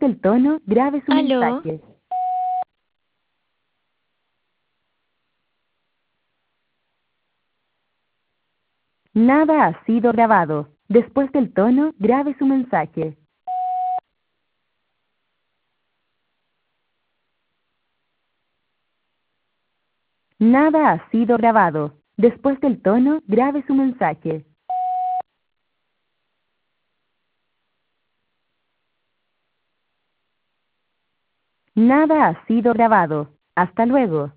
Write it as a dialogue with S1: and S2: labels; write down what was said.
S1: del tono, grabe su
S2: Aló.
S1: mensaje. Nada ha sido grabado. Después del tono, grabe su mensaje. Nada ha sido grabado. Después del tono, grabe su mensaje. Nada ha sido grabado. Hasta luego.